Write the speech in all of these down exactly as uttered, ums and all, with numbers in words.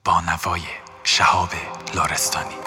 با نوای شهاب لرستانی.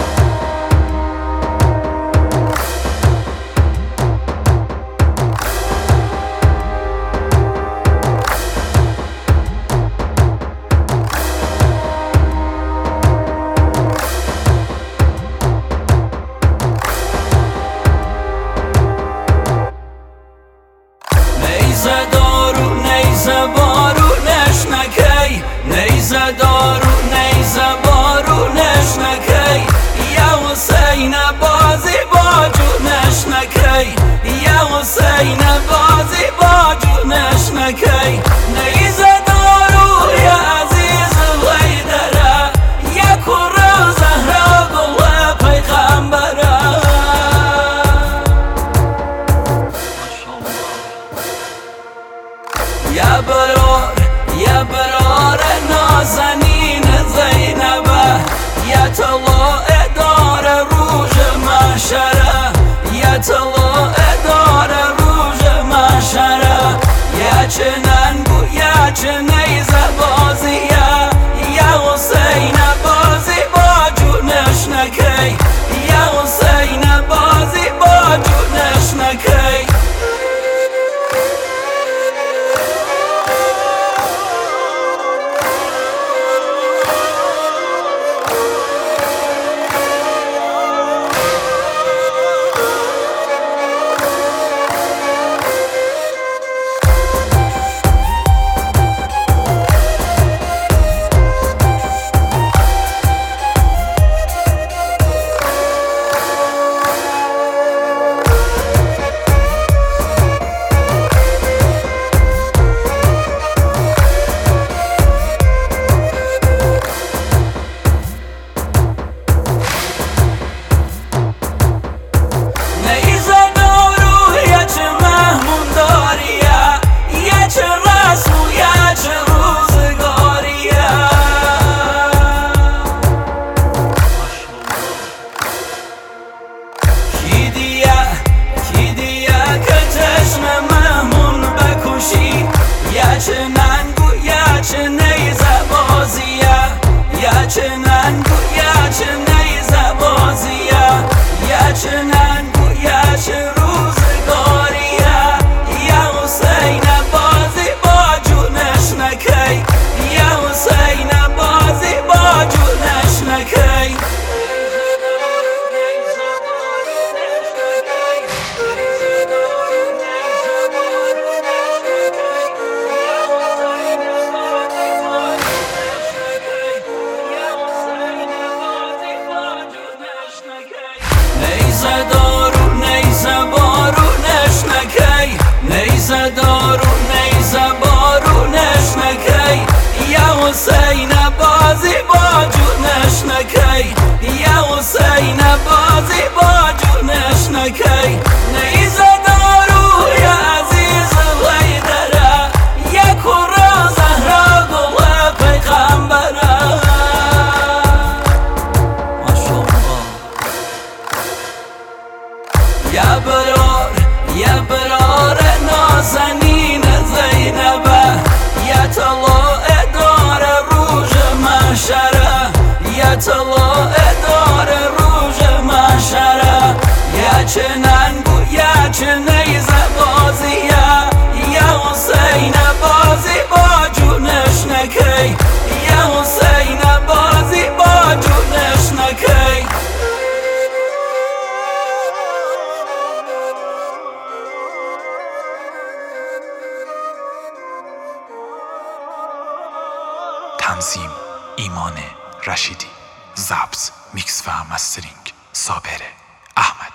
نیزه دارو نیزه بارونش نکی، نیزه دارو نیزه بارونش نکی، یا حسین بازی باجونش نکی، یا حسین بازی باجونش نکی. نیزه دارو یا عزیز ویدره، یا کره زهرا گل پیغمبره. یا برار یا برار نازنین زینبه، یا طلوع دار روز محشره، یا طلوع دار روز محشره. یا چه ننگو یا چه نیزه بازیه، یا حسین بازی باجونش نکی، یا حسین بازی باجونش نکی. چه ننگو یا چه نیزه بازیه، یا چه ننگو یا چه نیزه بازیه، یا چه ننگو یا چه روزگاریه. یا حسین بازی باجونش نکی، یا حسین بازی باجونش نکی. نیزه دارو نیزه بارونش نکی، نیزه دارو نیزه بارونش نکی، یا حسین بازی باجونش نکی، یا حسین بازی باجونش نکی. نیزه دارو یا عزیز ویدره، یا کره زهرا گل پیغمبره. یا برار یا برار نازنین زینبه، یا طلوع دار روز محشره، یا طلوع دار روز محشره. یا چه ننگو یا چه نیزه بازیه، یا حسین بازی باجونش نکی، یا حسین بازی باجونش نکی. تنظیم ایمان رشیدی، ضبط میکس و مسترینگ صابر احمد.